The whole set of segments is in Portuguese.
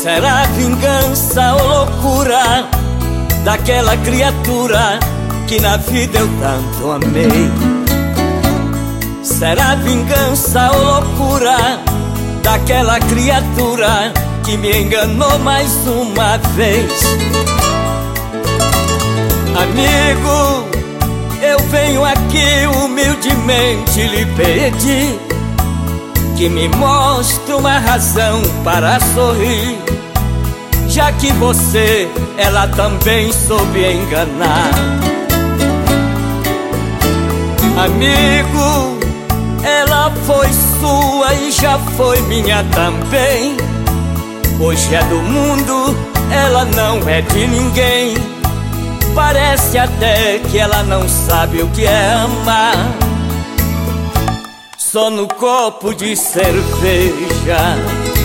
Será vingança ou loucura daquela criatura que na vida eu tanto amei? Será vingança ou loucura daquela criatura que me enganou mais uma vez? Amigo, eu venho aqui humildemente lhe pedir que me mostre uma razão para sorrir, já que você, ela também soube enganar. Amigo, ela foi sua e já foi minha também. Hoje é do mundo, ela não é de ninguém. Parece até que ela não sabe o que é amar. Só no copo de cerveja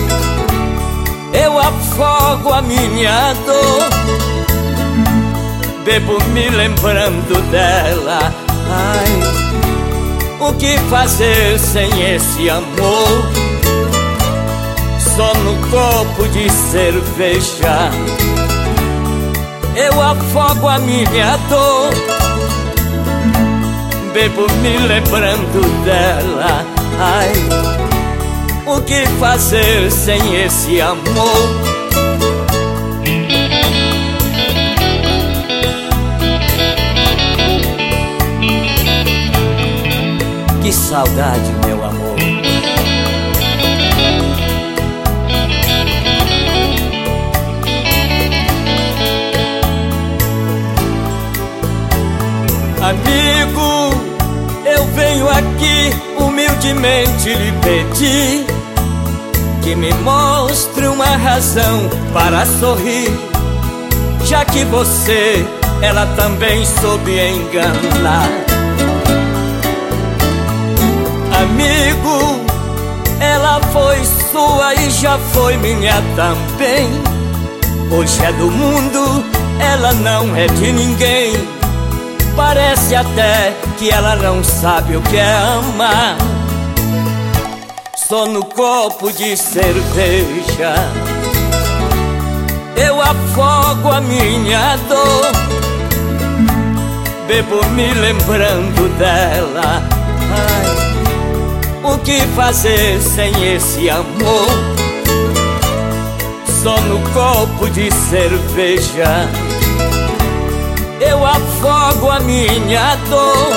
eu afogo a minha dor. Bebo me lembrando dela. Ai, o que fazer sem esse amor? Só no copo de cerveja eu afogo a minha dor. Bebo me lembrando dela. Ai, o que fazer sem esse amor? Que saudade, meu amor. Amigo, eu venho aqui humildemente lhe pedir que me mostre uma razão para sorrir, já que você, ela também soube enganar. Amigo, ela foi sua e já foi minha também. Hoje é do mundo, ela não é de ninguém. Parece até que ela não sabe o que é amar. Só no copo de cerveja eu afogo a minha dor. Bebo me lembrando dela. Ai, o que fazer sem esse amor? Só no copo de cerveja eu afogo a minha dor.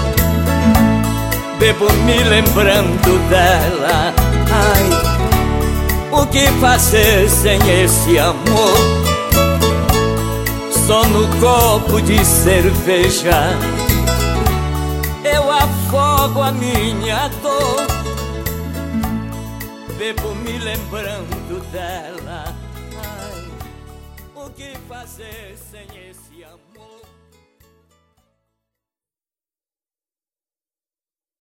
Bebo me lembrando dela. Ai, o que fazer sem esse amor? Só no copo de cerveja eu afogo a minha dor. Bebo me lembrando dela. Ai, o que fazer sem esse amor?